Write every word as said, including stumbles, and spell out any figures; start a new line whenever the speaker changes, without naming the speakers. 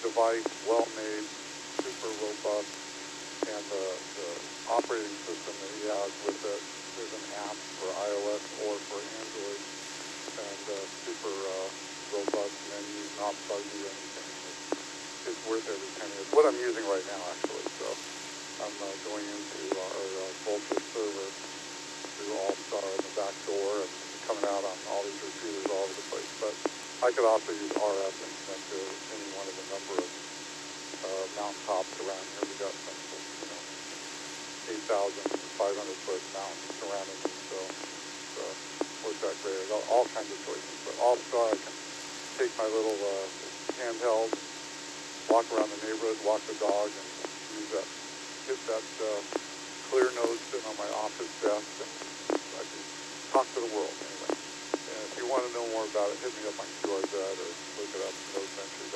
device, well-made, super robust, and the, the operating system that he has with it, there's an app for iOS or for Android, and uh, super uh, robust menu, not buggy or anything. It's, it's worth every penny. It's what I'm using right now, actually. So I'm uh, going into our uh, Voltage server through All-Star in the back door and coming out on all these repeaters all over the place. But I could also use R F and connect to any one of the number of uh, mountaintops around here. We got some, you know, eight thousand five hundred foot mountains surrounding me, so it's uh, worked out great. I got all kinds of choices. But All-Star, I can take my little uh, handheld, walk around the neighborhood, walk the dog, and use that, hit that uh, clear node sitting on my office desk, and I can talk to the world anyway. And if you want to know more about it, hit me up on Q R Z or look it up, node venture